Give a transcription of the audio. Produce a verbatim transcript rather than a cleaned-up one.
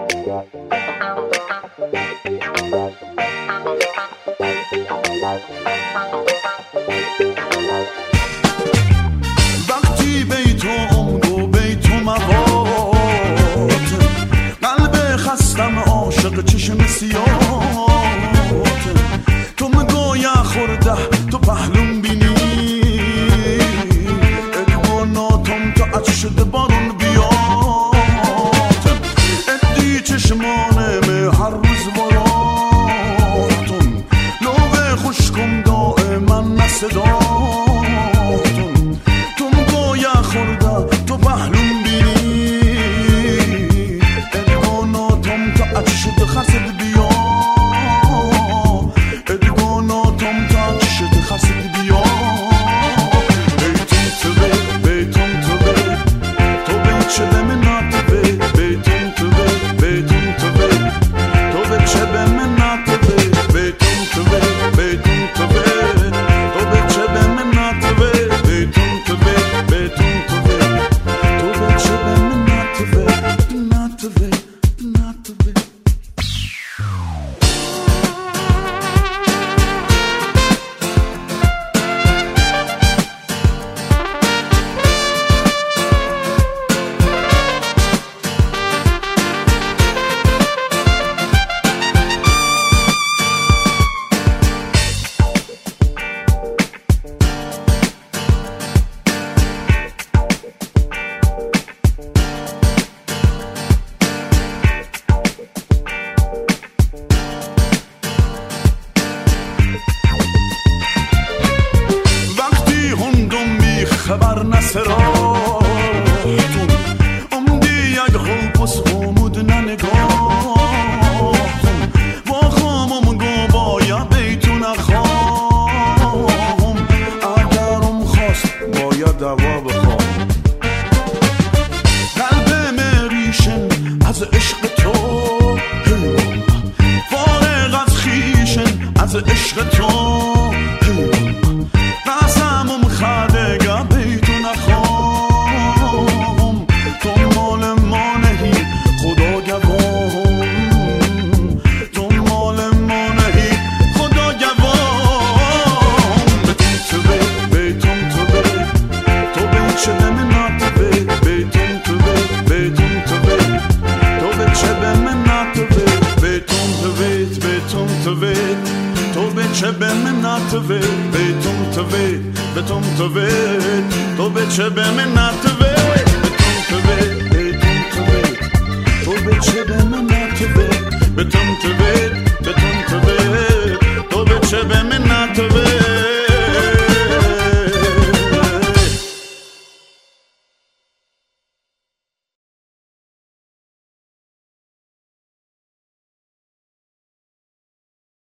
وقتی بیتم گو بیتم موات قلب خستم عاشق چشم سیاهات تو مگویا خورده تو پهلوم بینی ادواناتم تا اچ شده بارون بیاد ادی چشمانم هر روز وراتون لوه خوشکم دائما نصداتون تو مگویا خورده تو پهلوم بینی ادواناتم تا اچ شده خرسد بیاد ادواناتم تا اچ شده خرسد بیاد خبر نسراتون امدی یک خوبس خمود ننگاهتون با خامم گو بایا بیتون اخوام اگرم خواست باید دوا بخوام قلب مریشن از عشق تو فارغ از خیشن از عشق تو قسمم خدگه بیتون اخوام تو مال ما نهی خدا گوام تو مال ما نهی خدا گوام بیتون تو بی بیتون تو بی تو بی چه به منات بی بیتون تو بی بیتون تو بی تو بی چه به منات بی بیتون تو بی بیتون تو بی تو به چه به منات بی بیتون تو بی بیتون تو بی تو به چه به منات